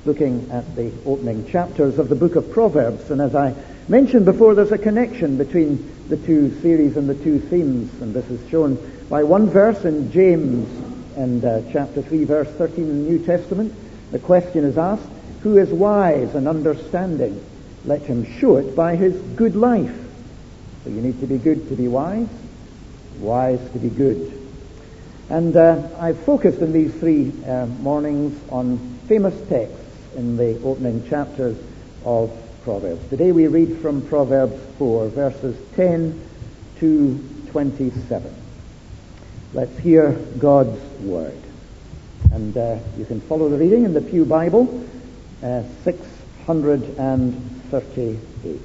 looking at the opening chapters of the book of Proverbs. And as I mentioned before, there's a connection between the two series and the two themes, and this is shown by one verse in James and chapter 3, verse 13 in the New Testament. The question is asked, who is wise and understanding? Let him show it by his good life. So you need to be good to be wise, wise to be good. And I've focused in these three mornings on famous texts in the opening chapters of Proverbs. Today we read from Proverbs 4, verses 10 to 27. Let's hear God's Word. And you can follow the reading in the Pew Bible, 638.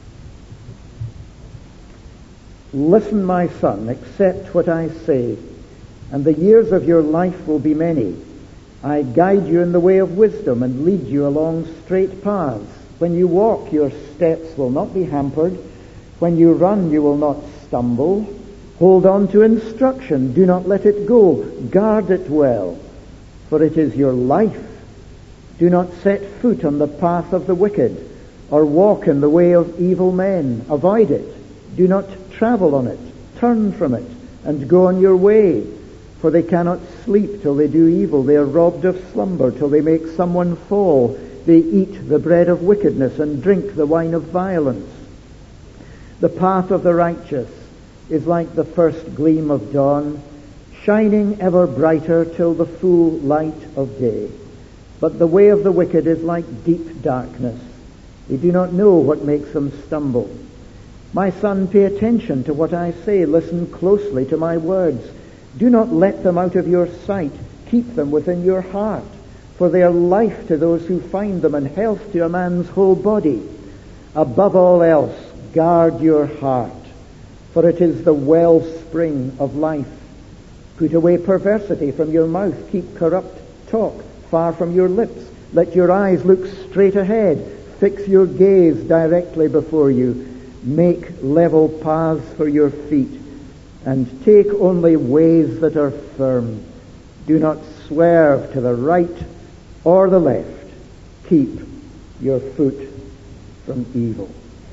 Listen, my son, accept what I say, and the years of your life will be many. I guide you in the way of wisdom and lead you along straight paths. When you walk, your steps will not be hampered. When you run, you will not stumble. Hold on to instruction. Do not let it go. Guard it well, for it is your life. Do not set foot on the path of the wicked, or walk in the way of evil men. Avoid it. Do not travel on it. Turn from it, and go on your way. For they cannot sleep till they do evil. They are robbed of slumber till they make someone fall. They eat the bread of wickedness and drink the wine of violence. The path of the righteous is like the first gleam of dawn, shining ever brighter till the full light of day. But the way of the wicked is like deep darkness. They do not know what makes them stumble. My son, pay attention to what I say. Listen closely to my words. Do not let them out of your sight. Keep them within your heart, for they are life to those who find them and health to a man's whole body. Above all else, guard your heart, for it is the wellspring of life. Put away perversity from your mouth. Keep corrupt talk far from your lips. Let your eyes look straight ahead. Fix your gaze directly before you. Make level paths for your feet, and take only ways that are firm. Do not swerve to the right or the left. Keep your foot from evil.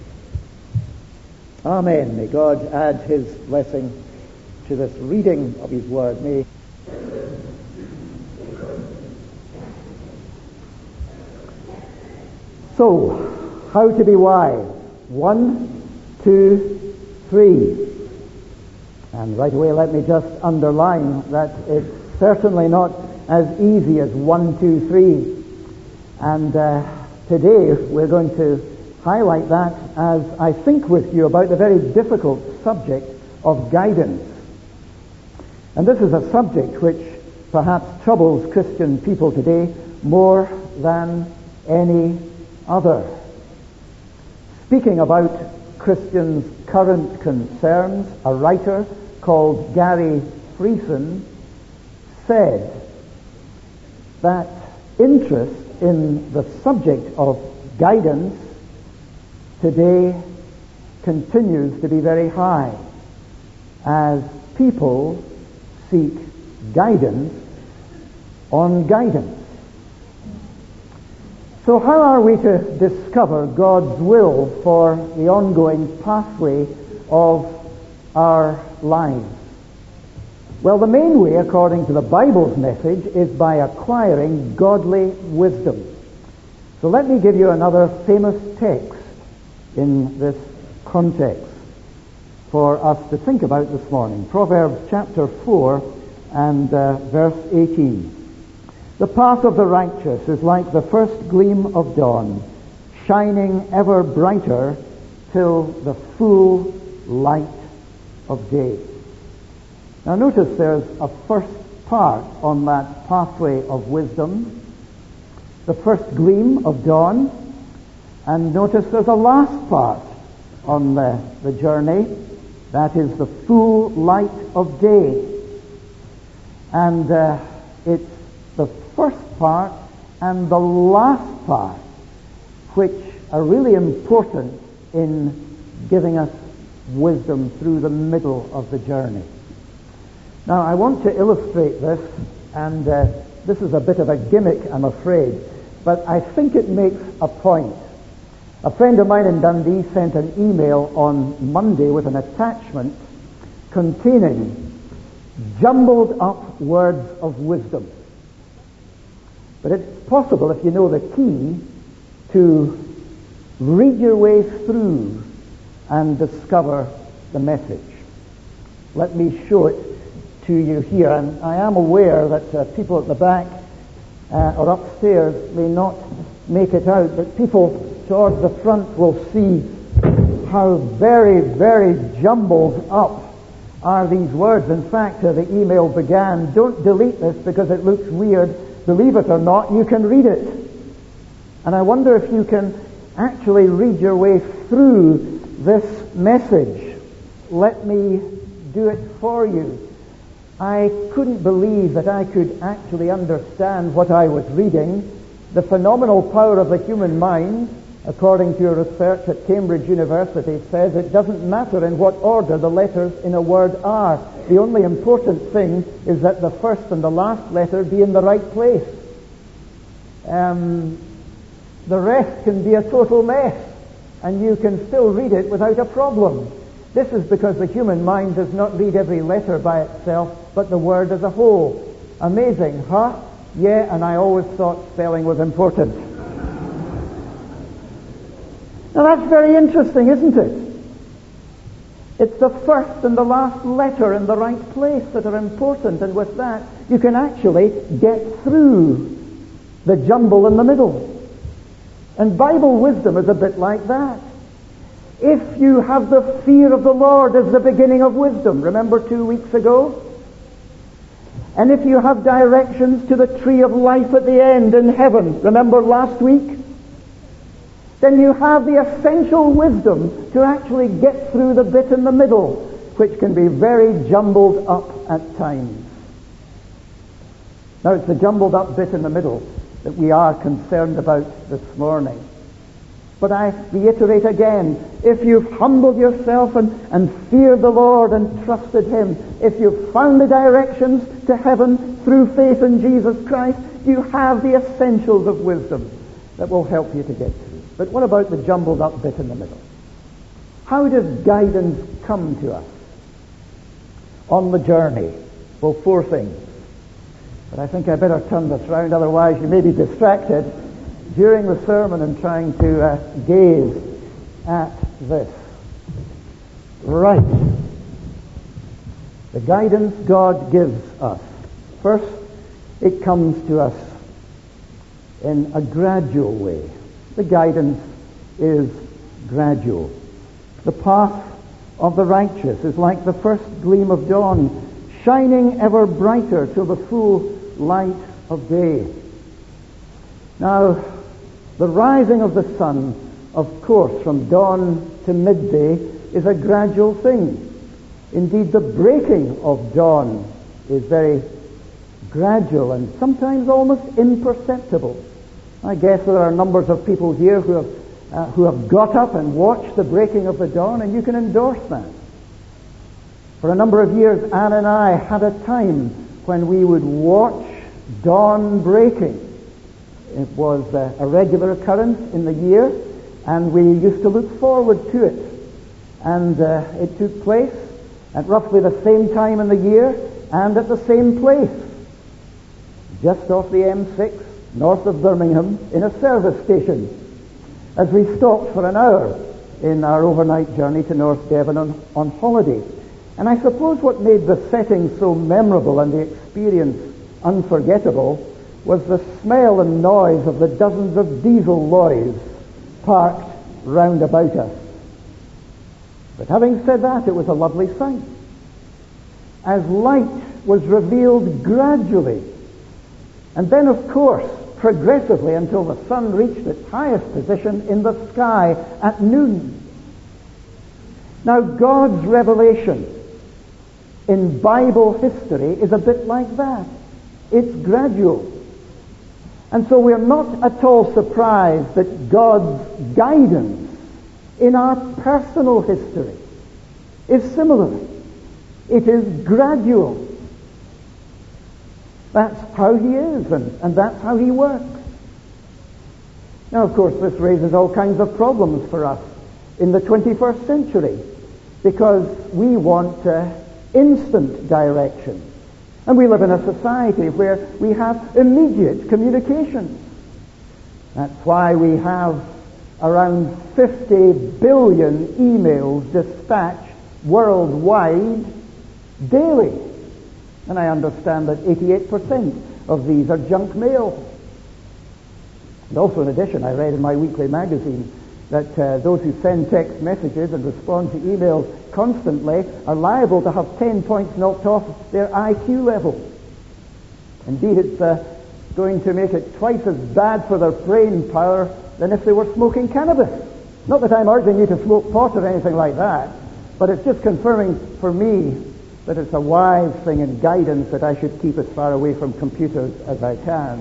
Amen. May God add his blessing to this reading of his word. May So, how to be wise? 1, 2, 3. And right away let me just underline that it's certainly not as easy as 1, 2, 3. And today we're going to highlight that as I think with you about the very difficult subject of guidance. And this is a subject which perhaps troubles Christian people today more than any other. Speaking about Christians' current concerns, a writer called Gary Friesen said that interest in the subject of guidance today continues to be very high as people seek guidance on guidance. So how are we to discover God's will for the ongoing pathway of our lives? Well, the main way, according to the Bible's message, is by acquiring godly wisdom. So let me give you another famous text in this context for us to think about this morning. Proverbs chapter 4 and verse 18. The path of the righteous is like the first gleam of dawn, shining ever brighter till the full light of day. Now notice there's a first part on that pathway of wisdom, the first gleam of dawn, and notice there's a last part on the journey, that is the full light of day. And it's the first part and the last part which are really important in giving us wisdom through the middle of the journey. Now I want to illustrate this, and this is a bit of a gimmick, I'm afraid, but I think it makes a point. A friend of mine in Dundee sent an email on Monday with an attachment containing jumbled up words of wisdom. But it's possible, if you know the key, to read your way through and discover the message. Let me show it to you here. And I am aware that people at the back or upstairs may not make it out, but people towards the front will see how very, very jumbled up are these words. In fact, the email began, "Don't delete this because it looks weird. Believe it or not, you can read it." And I wonder if you can actually read your way through this message. Let me do it for you. I couldn't believe that I could actually understand what I was reading. The phenomenal power of the human mind, according to a research at Cambridge University, says it doesn't matter in what order the letters in a word are. The only important thing is that the first and the last letter be in the right place. The rest can be a total mess, and you can still read it without a problem. This is because the human mind does not read every letter by itself, but the word as a whole. Amazing, huh? Yeah, and I always thought spelling was important. Now that's very interesting, isn't it? It's the first and the last letter in the right place that are important, and with that you can actually get through the jumble in the middle. And Bible wisdom is a bit like that. If you have the fear of the Lord as the beginning of wisdom, remember 2 weeks ago? And if you have directions to the tree of life at the end in heaven, remember last week? Then you have the essential wisdom to actually get through the bit in the middle, which can be very jumbled up at times. Now it's the jumbled up bit in the middle that we are concerned about this morning. But I reiterate again, if you've humbled yourself and feared the Lord and trusted Him, if you've found the directions to heaven through faith in Jesus Christ, you have the essentials of wisdom that will help you to get through. But what about the jumbled up bit in the middle? How does guidance come to us on the journey? Well, 4 things. But I think I better turn this round, otherwise you may be distracted during the sermon and trying to gaze at this. Right. The guidance God gives us. First, it comes to us in a gradual way. The guidance is gradual. The path of the righteous is like the first gleam of dawn, shining ever brighter till the full light of day. Now, the rising of the sun, of course, from dawn to midday is a gradual thing. Indeed, the breaking of dawn is very gradual and sometimes almost imperceptible. I guess there are numbers of people here who have got up and watched the breaking of the dawn, and you can endorse that. For a number of years, Anne and I had a time when we would watch dawn breaking. It was a regular occurrence in the year, and we used to look forward to it. And it took place at roughly the same time in the year and at the same place, just off the M6, north of Birmingham, in a service station, as we stopped for an hour in our overnight journey to North Devon on holiday. And I suppose what made the setting so memorable and the experience unforgettable was the smell and noise of the dozens of diesel lorries parked round about us. But having said that, it was a lovely sight, as light was revealed gradually, and then, of course, progressively until the sun reached its highest position in the sky at noon. Now, God's revelation in Bible history is a bit like that. It's gradual. And so we're not at all surprised that God's guidance in our personal history is similar. It is gradual. That's how He is, and that's how He works. Now, of course, this raises all kinds of problems for us in the 21st century, because we want instant direction. And we live in a society where we have immediate communications. That's why we have around 50 billion emails dispatched worldwide daily. And I understand that 88% of these are junk mail. And also, in addition, I read in my weekly magazine that those who send text messages and respond to emails constantly are liable to have 10 points knocked off their IQ level. Indeed, it's going to make it twice as bad for their brain power than if they were smoking cannabis. Not that I'm urging you to smoke pot or anything like that, but it's just confirming for me that it's a wise thing and guidance that I should keep as far away from computers as I can.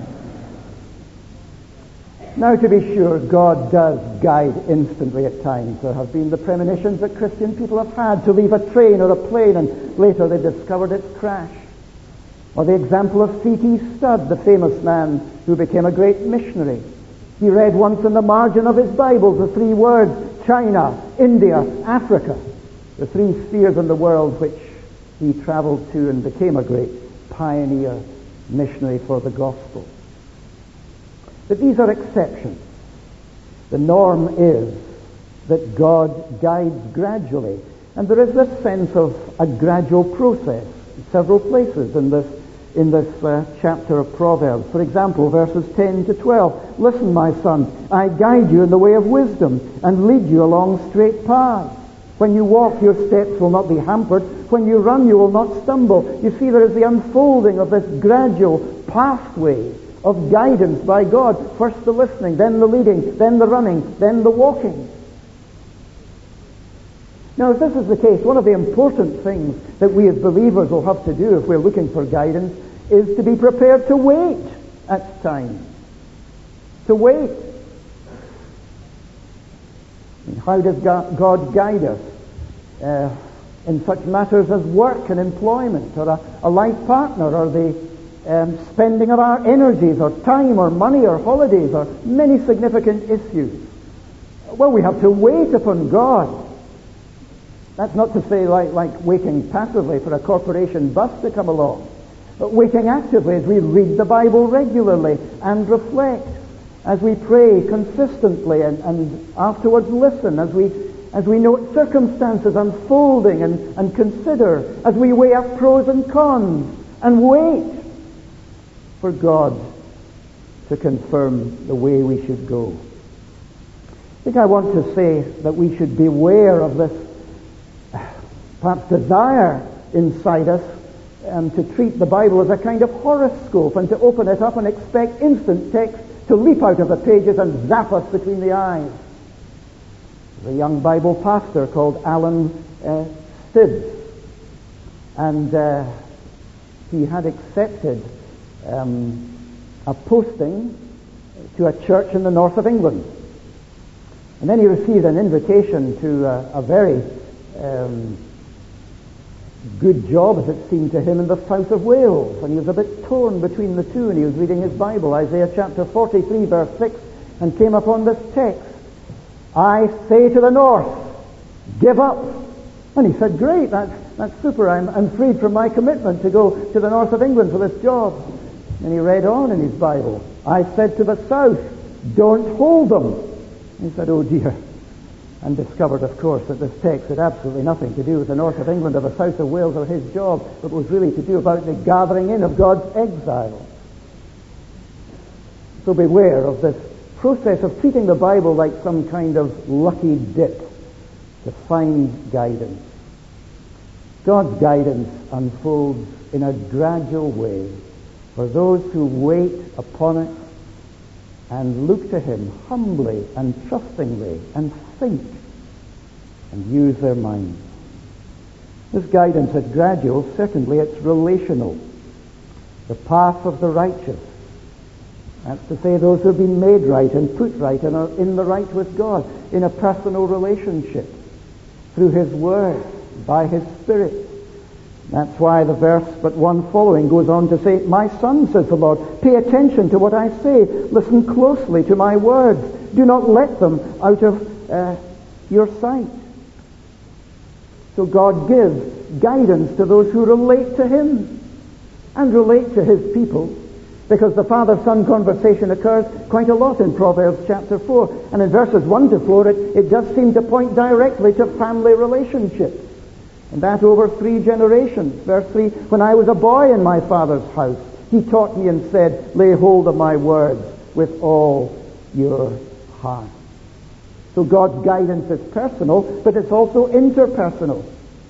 Now, to be sure, God does guide instantly at times. There have been the premonitions that Christian people have had to leave a train or a plane, and later they discovered its crash. Or the example of C.T. Studd, the famous man who became a great missionary. He read once in the margin of his Bible the three words, China, India, Africa, the three spheres in the world which he traveled to and became a great pioneer missionary for the gospel. But these are exceptions. The norm is that God guides gradually. And there is this sense of a gradual process in several places in this chapter of Proverbs. For example, verses 10 to 12. Listen, my son, I guide you in the way of wisdom and lead you along straight paths. When you walk, your steps will not be hampered. When you run, you will not stumble. You see, there is the unfolding of this gradual pathway of guidance by God. First the listening, then the leading, then the running, then the walking. Now, if this is the case, one of the important things that we as believers will have to do if we're looking for guidance is to be prepared to wait at times. To wait. And how does God guide us? In such matters as work and employment, or a life partner, or the spending of our energies, or time, or money, or holidays, or many significant issues. Well, we have to wait upon God. That's not to say like waiting passively for a corporation bus to come along, but waiting actively as we read the Bible regularly and reflect, as we pray consistently and afterwards listen, as we note circumstances unfolding and consider, as we weigh up pros and cons and wait for God to confirm the way we should go. I think I want to say that we should beware of this perhaps desire inside us to treat the Bible as a kind of horoscope and to open it up and expect instant text to leap out of the pages and zap us between the eyes. There's a young Bible pastor called Alan Stibbs, and he had accepted a posting to a church in the north of England. And then he received an invitation to a very good job, as it seemed to him, in the south of Wales. And he was a bit torn between the two, and he was reading his Bible, Isaiah chapter 43, verse 6, and came upon this text. I say to the north, give up. And he said, great, that's super. I'm freed from my commitment to go to the north of England for this job. And he read on in his Bible. I said to the south, don't hold them. He said, oh dear. And discovered, of course, that this text had absolutely nothing to do with the north of England or the south of Wales or his job, but was really to do about the gathering in of God's exile. So beware of this process of treating the Bible like some kind of lucky dip to find guidance. God's guidance unfolds in a gradual way for those who wait upon it and look to Him humbly and trustingly and think and use their minds. This guidance is gradual. Secondly, it's relational. The path of the righteous. That's to say, those who have been made right and put right and are in the right with God in a personal relationship through His Word, by His Spirit. That's why the verse but one following goes on to say, my son, says the Lord, pay attention to what I say. Listen closely to my words. do not let them out of your sight. So God gives guidance to those who relate to Him and relate to His people, because the father-son conversation occurs quite a lot in Proverbs chapter 4. And in verses 1 to 4, it does seem to point directly to family relationships. And that over 3 generations. Verse 3, when I was a boy in my father's house, he taught me and said, lay hold of my words with all your heart. So God's guidance is personal, but it's also interpersonal.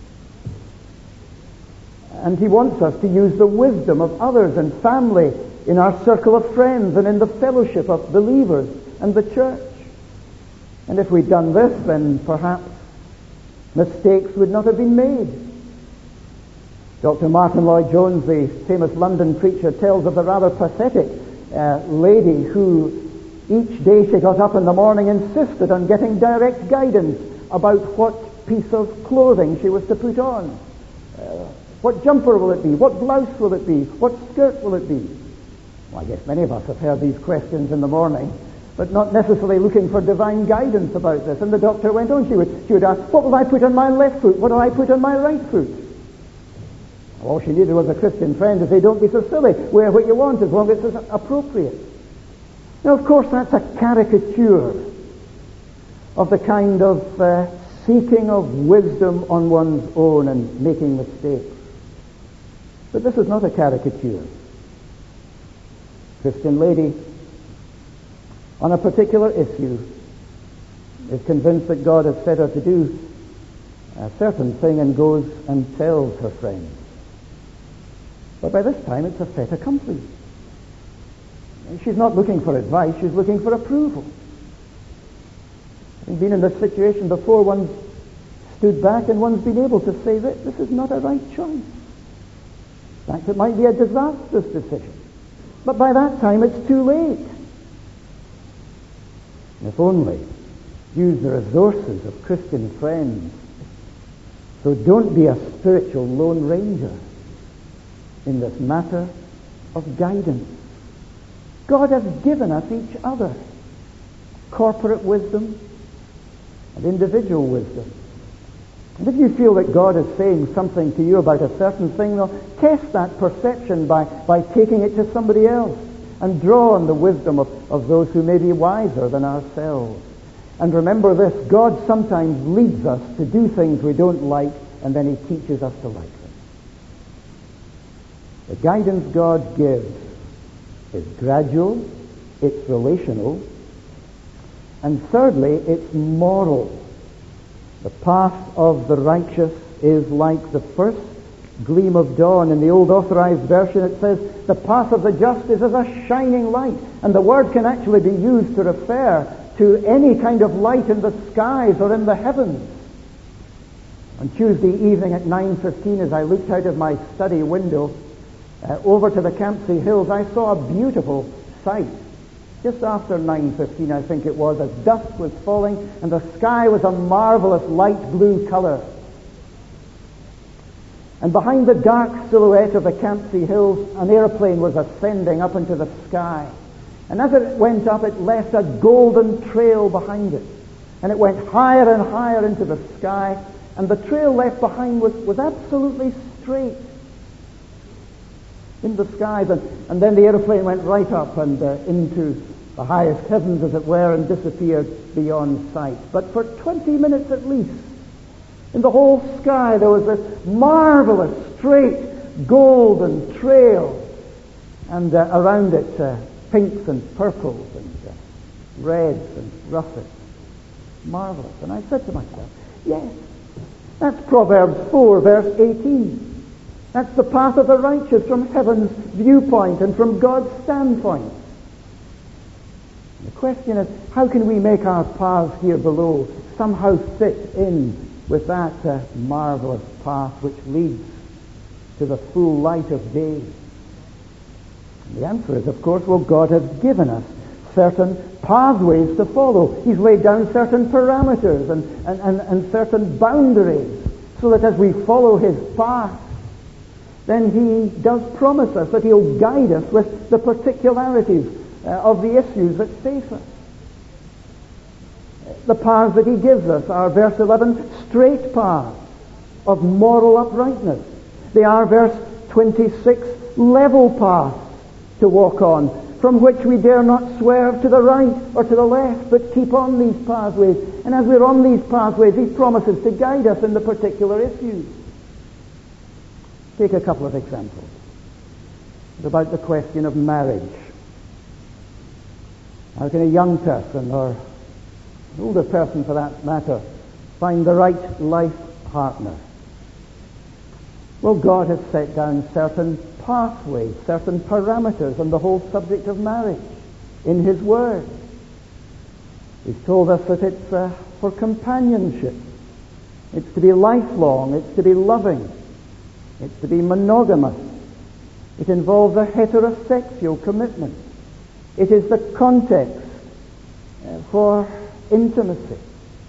And He wants us to use the wisdom of others and family in our circle of friends and in the fellowship of believers and the church. And if we'd done this, then perhaps mistakes would not have been made. Dr. Martin Lloyd-Jones, the famous London preacher, tells of the rather pathetic lady who each day she got up in the morning insisted on getting direct guidance about what piece of clothing she was to put on. What jumper will it be? What blouse will it be? What skirt will it be? Well, I guess many of us have heard these questions in the morning, but not necessarily looking for divine guidance about this. And the doctor went on. She would ask, what will I put on my left foot? What do I put on my right foot? All she needed was a Christian friend to say, don't be so silly. Wear what you want as long as it's appropriate. Now, of course, that's a caricature of the kind of seeking of wisdom on one's own and making mistakes. But this is not a caricature. Christian lady, on a particular issue, is convinced that God has set her to do a certain thing and goes and tells her friends. But by this time it's a fait accompli. She's not looking for advice, she's looking for approval. Having been in this situation before, one's stood back and one's been able to say that this is not a right choice. In fact, it might be a disastrous decision. But by that time it's too late. If only use the resources of Christian friends. So don't be a spiritual lone ranger in this matter of guidance. God has given us each other corporate wisdom and individual wisdom. And if you feel that God is saying something to you about a certain thing, well, test that perception by taking it to somebody else and draw on the wisdom of those who may be wiser than ourselves. And remember this, God sometimes leads us to do things we don't like, and then He teaches us to like them. The guidance God gives is gradual, it's relational, and thirdly, it's moral. The path of the righteous is like the first gleam of dawn. In the old authorized version it says, the path of the just is as a shining light. And the word can actually be used to refer to any kind of light in the skies or in the heavens. On Tuesday evening at 9:15, as I looked out of my study window over to the Campsie Hills, I saw a beautiful sight. Just after 9:15, I think it was, as dusk was falling and the sky was a marvelous light blue color. And behind the dark silhouette of the Campsie Hills, an airplane was ascending up into the sky. And as it went up, it left a golden trail behind it. And it went higher and higher into the sky. And the trail left behind was absolutely straight in the skies. And then the airplane went right up and into the highest heavens, as it were, and disappeared beyond sight. But for 20 minutes at least, in the whole sky, there was this marvelous, straight, golden trail. And around it, pinks and purples and reds and russets. Marvelous. And I said to myself, yes, that's Proverbs 4, verse 18. That's the path of the righteous from heaven's viewpoint and from God's standpoint. The question is, how can we make our paths here below somehow fit in with that marvelous path which leads to the full light of day? And the answer is, of course, well, God has given us certain pathways to follow. He's laid down certain parameters and certain boundaries so that as we follow His path, then He does promise us that He'll guide us with the particularities of the issues that face us. The paths that he gives us are, verse 11, straight paths of moral uprightness. They are, verse 26, level paths to walk on, from which we dare not swerve to the right or to the left, but keep on these pathways. And as we're on these pathways, he promises to guide us in the particular issues. Take a couple of examples. It's about the question of marriage. How can a young person, or an older person for that matter, find the right life partner? Well, God has set down certain pathways, certain parameters on the whole subject of marriage in his Word. He's told us that it's for companionship. It's to be lifelong. It's to be loving. It's to be monogamous. It involves a heterosexual commitment. It is the context for intimacy.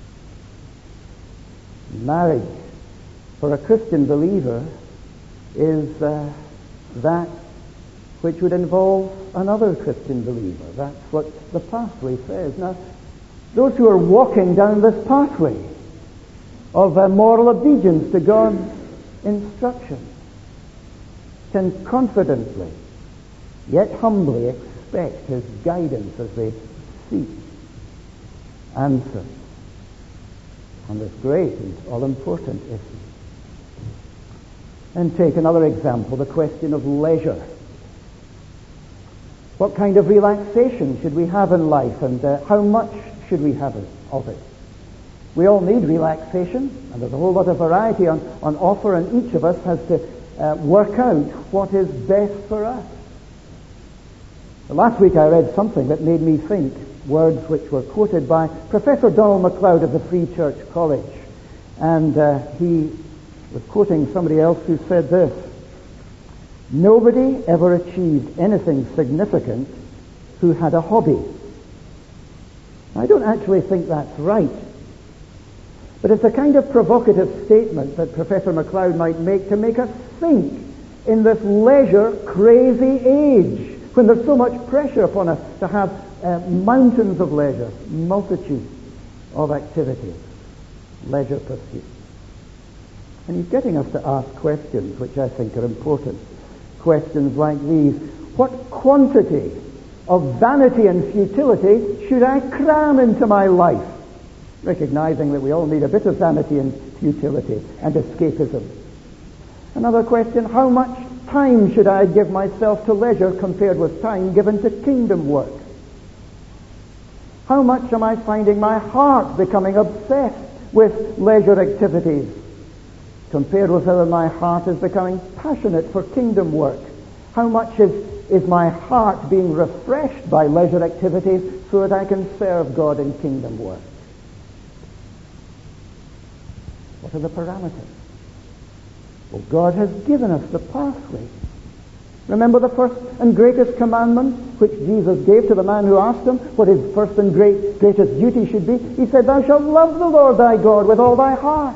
Marriage for a Christian believer is that which would involve another Christian believer. That's what the pathway says. Now, those who are walking down this pathway of moral obedience to God's instruction can confidently, yet humbly, expect his guidance as they seek answers on this great and all-important issue. And take another example, the question of leisure. What kind of relaxation should we have in life, and how much should we have of it? We all need relaxation, and there's a whole lot of variety on offer, and each of us has to work out what is best for us. Last week I read something that made me think, words which were quoted by Professor Donald MacLeod of the Free Church College. And he was quoting somebody else who said this: "Nobody ever achieved anything significant who had a hobby." I don't actually think that's right. But it's a kind of provocative statement that Professor MacLeod might make to make us think in this leisure-crazy age, when there's so much pressure upon us to have mountains of leisure, multitudes of activities, leisure pursuits. And he's getting us to ask questions which I think are important. Questions like these: what quantity of vanity and futility should I cram into my life? Recognizing that we all need a bit of vanity and futility and escapism. Another question: how much time should I give myself to leisure compared with time given to kingdom work? How much am I finding my heart becoming obsessed with leisure activities compared with whether my heart is becoming passionate for kingdom work? How much is my heart being refreshed by leisure activities so that I can serve God in kingdom work? What are the parameters? Well, God has given us the pathway. Remember the first and greatest commandment which Jesus gave to the man who asked him what his first and greatest duty should be? He said, "Thou shalt love the Lord thy God with all thy heart."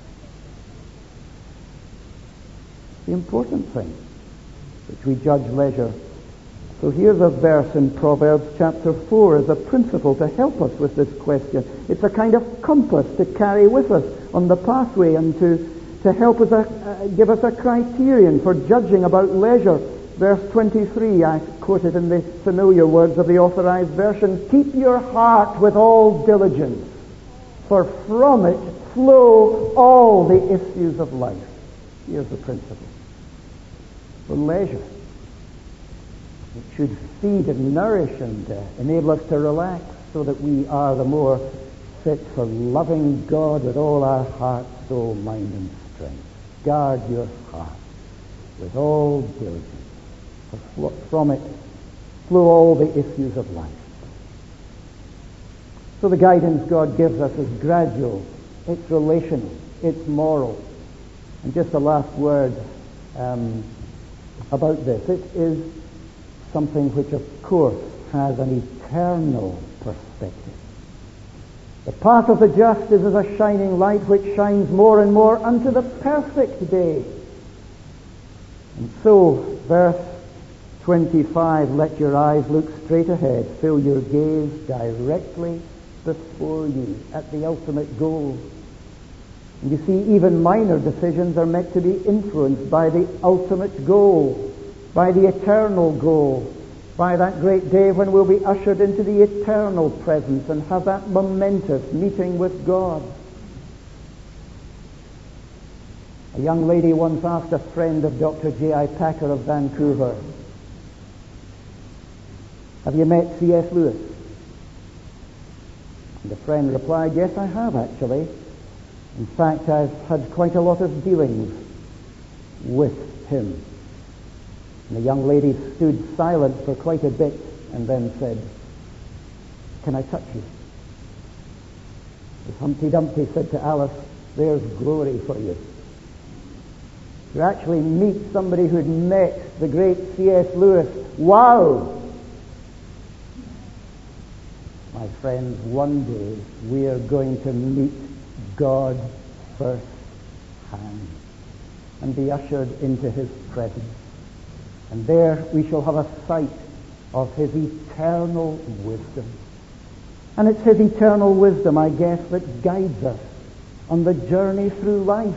The important thing which we judge leisure. So here's a verse in Proverbs chapter 4 as a principle to help us with this question. It's a kind of compass to carry with us on the pathway and to help us, give us a criterion for judging about leisure. Verse 23, I quote it in the familiar words of the Authorized Version: "Keep your heart with all diligence, for from it flow all the issues of life." Here's the principle. For leisure, it should feed and nourish and enable us to relax so that we are the more fit for loving God with all our heart, soul, mind, and strength. Guard your heart with all diligence, for from it flow all the issues of life. So the guidance God gives us is gradual, it's relational, it's moral. And just a last word about this. It is something which, of course, has an eternal perspective. The path of the just is as a shining light which shines more and more unto the perfect day. And so, verse 25, let your eyes look straight ahead, fill your gaze directly before you at the ultimate goal. And you see, even minor decisions are meant to be influenced by the ultimate goal, by the eternal goal, by that great day when we'll be ushered into the eternal presence and have that momentous meeting with God. A young lady once asked a friend of Dr. J.I. Packer of Vancouver, "Have you met C.S. Lewis?" And the friend replied, "Yes, I have actually. In fact, I've had quite a lot of dealings with him." And the young lady stood silent for quite a bit and then said, "Can I touch you?" As Humpty Dumpty said to Alice, "There's glory for you." To actually meet somebody who'd met the great C.S. Lewis, wow! My friends, one day we are going to meet God first hand and be ushered into his presence. And there we shall have a sight of his eternal wisdom. And it's his eternal wisdom, I guess, that guides us on the journey through life.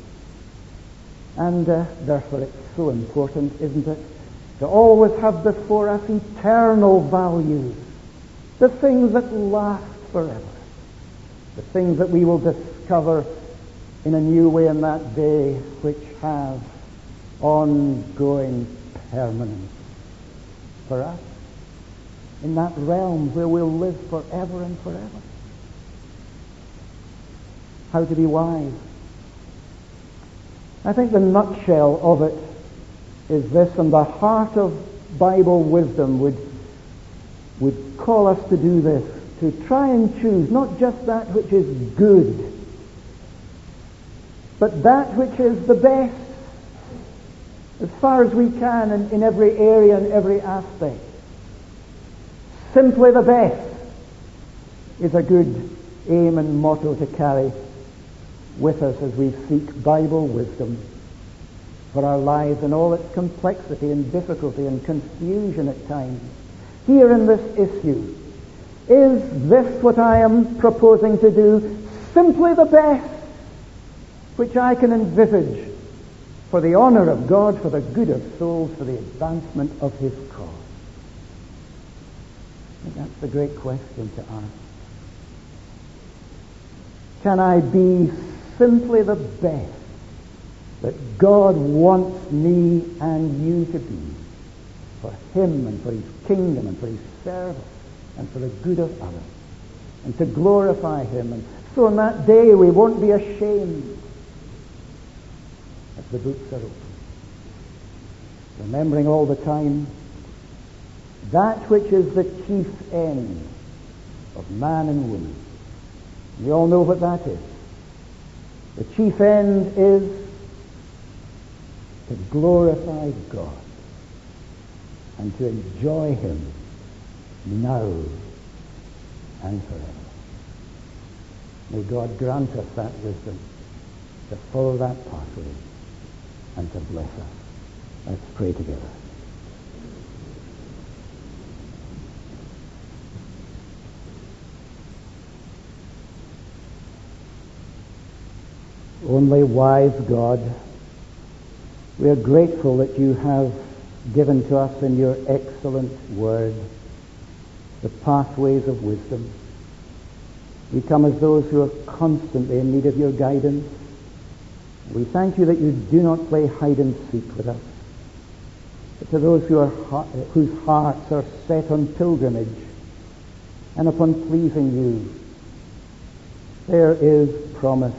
And therefore it's so important, isn't it, to always have before us eternal values, the things that last forever, the things that we will discover in a new way in that day, which have ongoing permanence for us, in that realm where we'll live forever and forever. How to be wise. I think the nutshell of it is this, and the heart of Bible wisdom would call us to do this, to try and choose not just that which is good, but that which is the best, as far as we can in every area and every aspect. Simply the best is a good aim and motto to carry with us as we seek Bible wisdom for our lives in all its complexity and difficulty and confusion at times. Here in this issue, is this what I am proposing to do simply the best which I can envisage for the honor of God, for the good of souls, for the advancement of his cause? I think that's the great question to ask. Can I be simply the best that God wants me and you to be for him and for his kingdom and for his service and for the good of others, and to glorify him? And so on that day we won't be ashamed as the books are open, remembering all the time that which is the chief end of man and woman. We all know what that is. The chief end is to glorify God and to enjoy him now and forever. May God grant us that wisdom to follow that pathway and to bless us. Let's pray together. Only wise God, we are grateful that you have given to us in your excellent word the pathways of wisdom. We come as those who are constantly in need of your guidance. We thank you that you do not play hide and seek with us, but to those whose hearts are set on pilgrimage and upon pleasing you, there is promised,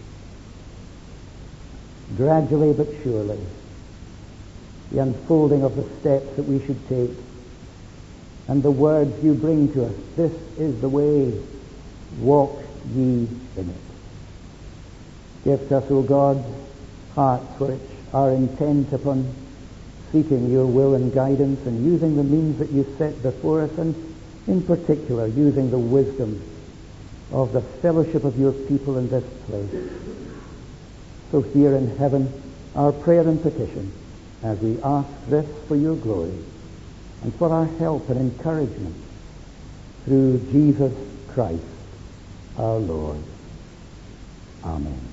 gradually but surely, the unfolding of the steps that we should take, and the words you bring to us. This is the way, walk ye in it. Give to us, O God, hearts which are intent upon seeking your will and guidance and using the means that you set before us, and in particular using the wisdom of the fellowship of your people in this place. So here in heaven, our prayer and petition, as we ask this for your glory and for our help and encouragement through Jesus Christ, our Lord. Amen.